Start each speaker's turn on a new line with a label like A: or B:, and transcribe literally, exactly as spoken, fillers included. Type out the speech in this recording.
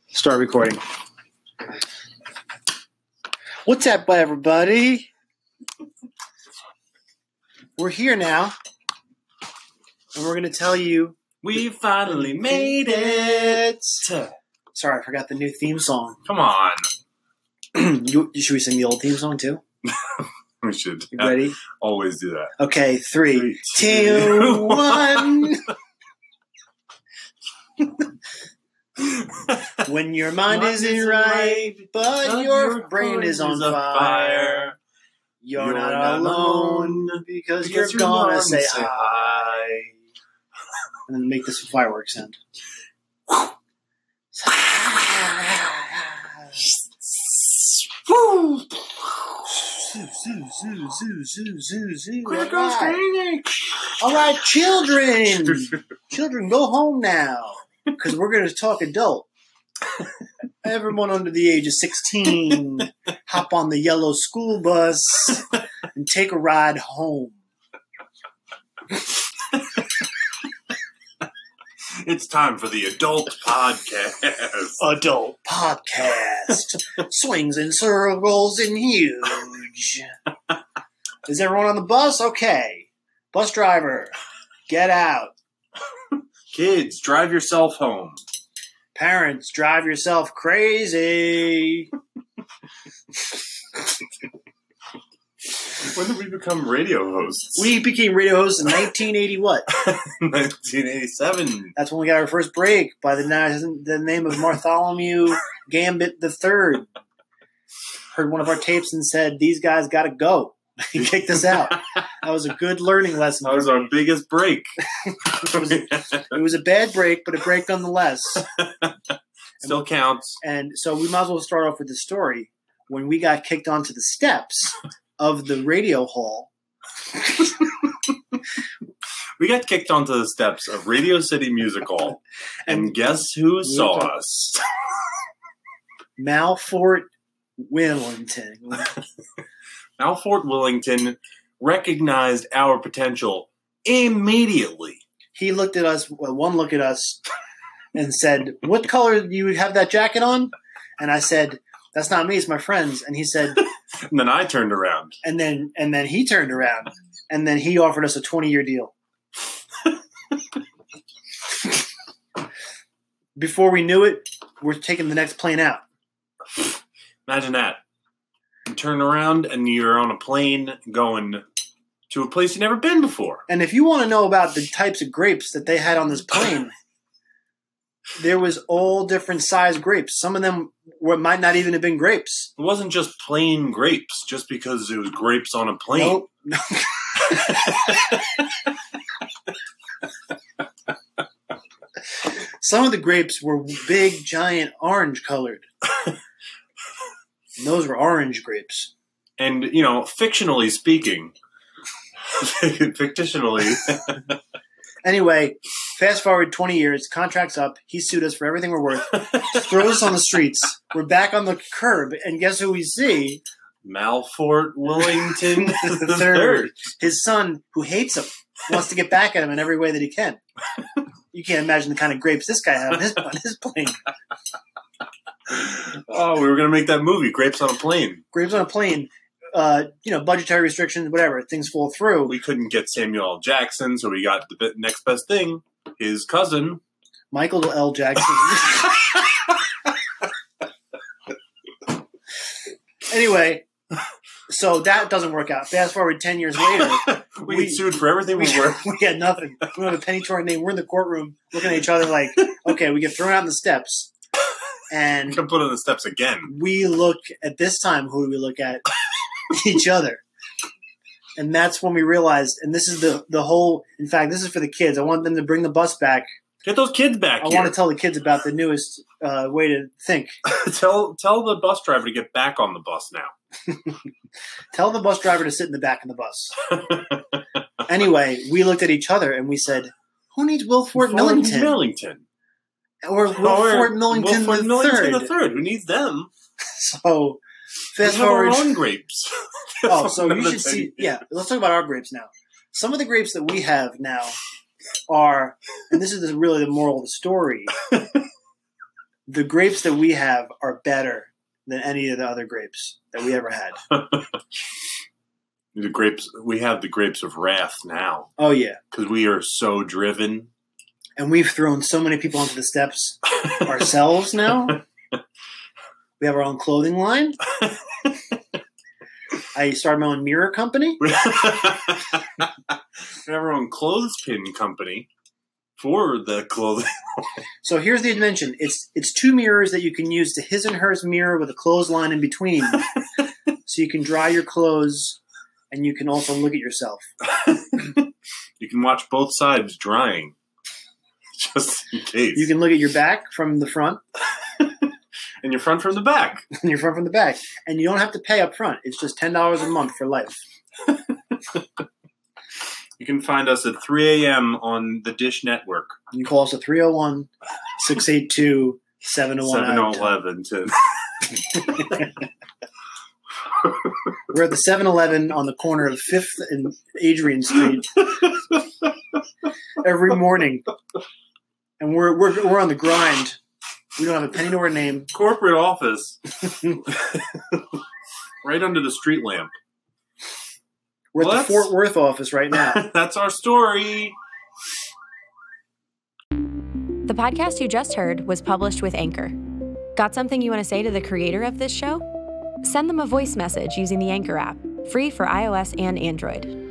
A: Start recording. What's up, everybody? We're here now, and we're going to tell you
B: we finally made it.
A: Sorry, I forgot the new theme song.
B: Come on.
A: you, should we sing the old theme song too?
B: We should.
A: You ready?
B: Always do that.
A: Okay, three, three two, two, one. When your mind, mind isn't right, but, but your, your brain is on fire, fire. You're, you're not, not alone because, because you're, you're gonna say, say hi. And then make this fireworks sound. All right, children. Children, go home now. Because we're going to talk adult. Everyone under the age of sixteen, hop on the yellow school bus and take a ride home.
B: It's time for the Adult Podcast.
A: Adult Podcast. Swings in circles and huge. Is everyone on the bus? Okay. Bus driver, get out.
B: Kids, drive yourself home.
A: Parents, drive yourself crazy.
B: When did we become radio hosts?
A: We became radio hosts in nineteen eighty what?
B: nineteen eighty-seven.
A: That's when we got our first break by the, the name of Bartholomew Gambit the Third. Heard one of our tapes and said, these guys got to go. He kicked us out. That was a good learning lesson.
B: That was our biggest break.
A: it, was a, it was a bad break, but a break nonetheless.
B: Still
A: and,
B: counts.
A: And so we might as well start off with the story. When we got kicked onto the steps of the radio hall.
B: We got kicked onto the steps of Radio City Music Hall. And, and guess who saw us?
A: Malfort Willington.
B: Malfort Willington recognized our potential immediately.
A: He looked at us, well, one look at us, and said, what color do you have that jacket on? And I said, that's not me, it's my friend's. And he said...
B: and then I turned around.
A: And then and then he turned around. And then he offered us a twenty-year deal. Before we knew it, we're taking the next plane out.
B: Imagine that. You turn around and you're on a plane going to a place you've never been before.
A: And if you want to know about the types of grapes that they had on this plane, there was all different size grapes. Some of them were, might not even have been grapes.
B: It wasn't just plain grapes, just because it was grapes on a plane.
A: Nope. Some of the grapes were big, giant, orange colored. Those were orange grapes.
B: And, you know, fictionally speaking, fictionally.
A: Anyway, fast forward twenty years, contract's up. He sued us for everything we're worth. Throws us on the streets. We're back on the curb. And guess who we see?
B: Malfort Willington the
A: third. His son, who hates him, wants to get back at him in every way that he can. You can't imagine the kind of grapes this guy had on his, on his plane.
B: Oh, we were going to make that movie, Grapes on a Plane.
A: Grapes on a Plane. Uh, you know, budgetary restrictions, whatever. Things fall through.
B: We couldn't get Samuel L. Jackson, so we got the next best thing. His cousin.
A: Michael L. Jackson. Anyway, so that doesn't work out. Fast forward ten years later.
B: we, we get sued for everything we, we were.
A: We had nothing. We don't have a penny to our name. We're in the courtroom looking at each other like, okay, we get thrown out on the steps. And
B: we can put on the steps again.
A: We look at this time, who do we look at? Each other. And that's when we realized, and this is the, the whole, in fact, this is for the kids. I want them to bring the bus back.
B: Get those kids back
A: I
B: here.
A: want to tell the kids about the newest uh, way to think.
B: tell tell the bus driver to get back on the bus now.
A: Tell the bus driver to sit in the back of the bus. Anyway, we looked at each other and we said, who needs Wilfort Millington?
B: Millington.
A: Or Wilfort Millington
B: Wilfort
A: the
B: Millington
A: third.
B: the third. Who needs them?
A: So, fast
B: we have
A: forward.
B: our own grapes.
A: Oh, so you should see. Yeah, let's talk about our grapes now. Some of the grapes that we have now are, and this is really the moral of the story, the grapes that we have are better than any of the other grapes that we ever had.
B: The grapes, we have the grapes of wrath now.
A: Oh, yeah.
B: Because we are so driven.
A: And we've thrown so many people onto the steps ourselves now. We have our own clothing line. I started my own mirror company.
B: We have our own clothespin company for the clothing.
A: So here's the invention. It's it's two mirrors that you can use to his and hers mirror with a clothesline in between. So you can dry your clothes and you can also look at yourself.
B: You can watch both sides drying. Just in case.
A: You can look at your back from the front.
B: And your front from the back.
A: And your front from the back. And you don't have to pay up front. It's just ten dollars a month for life.
B: You can find us at three a.m. on the Dish Network.
A: You call us at three oh one, six eight two, seven oh one.
B: seven oh one.
A: We're at the seven eleven on the corner of fifth and Adrian Street every morning. And we're we're we're on the grind. We don't have a penny to our name.
B: Corporate office. Right under the street lamp.
A: We're
B: Well,
A: at the Fort Worth office right now.
B: That's our story.
C: The podcast you just heard was published with Anchor. Got something you want to say to the creator of this show? Send them a voice message using the Anchor app, free for iOS and Android.